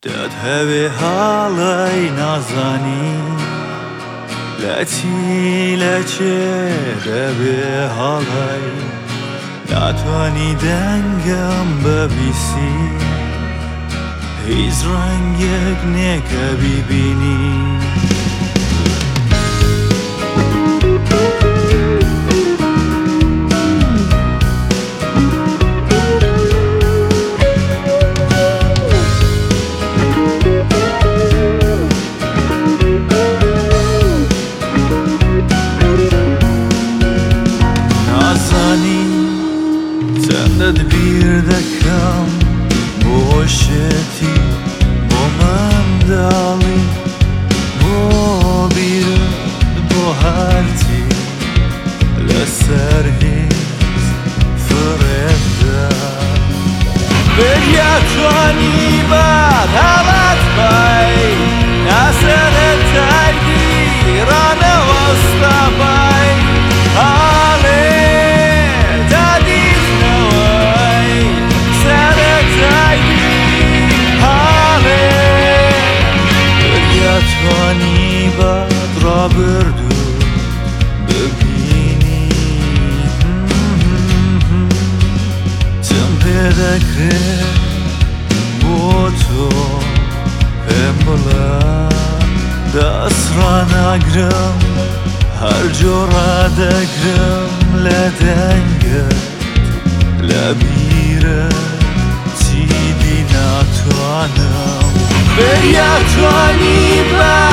تذهب حالي نازنی لتی به حالي نتوانی دنگم ببیسی هیچ رنگک نکه ببینی Senden bir dakikam boşeti momandali bo bir bo harti لسرهیز فردا بریتانی بر حالت بای نسر تگیران وستا بای توانی بد را بردو ببینی تم پیدا کرد با تو هم بلا دست را نگرم هر جا را دگرم لدنگت لبیره چیدی نتوانم بریتانی بد